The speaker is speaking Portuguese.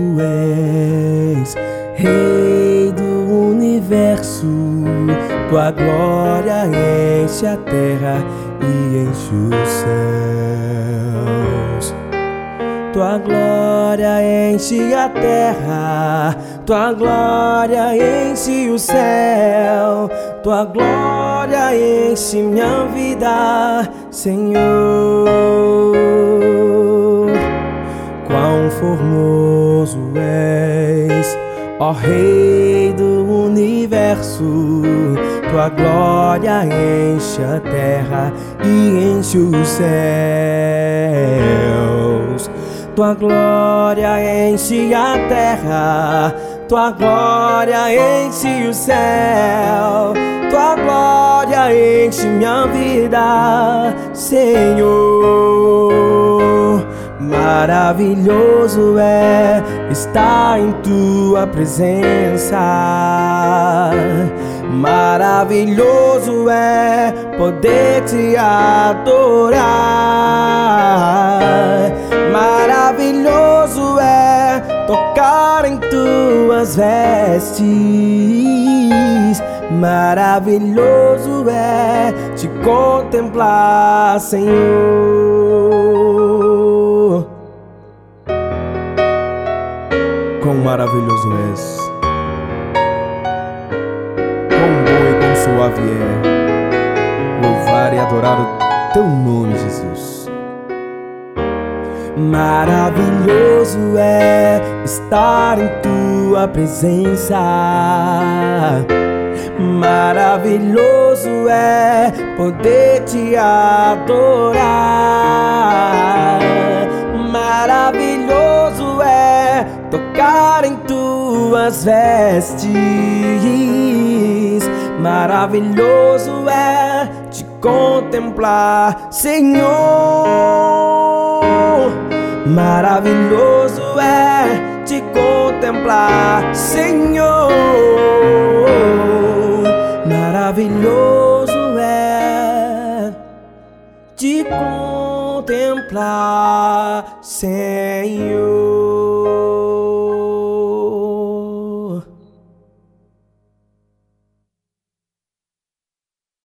és, Rei do universo. Tua glória enche a terra e enche os céus. Tua glória enche a terra, tua glória enche o céu, tua glória enche minha vida, Senhor. Quão formoso és, ó Rei do universo. Tua glória enche a terra e enche os céus. Tua glória enche a terra, tua glória enche o céu, tua glória enche minha vida, Senhor. Maravilhoso é estar em tua presença. Maravilhoso é poder te adorar. Maravilhoso é tocar em tuas vestes. Maravilhoso é te contemplar, Senhor. Quão maravilhoso és, quão bom e quão suave é louvar e adorar o teu nome, Jesus. Maravilhoso é estar em tua presença. Maravilhoso é poder te adorar. Maravilhoso é tocar em tuas vestes. Maravilhoso é te contemplar, Senhor. Maravilhoso é te contemplar, Senhor. Maravilhoso é te contemplar, Senhor.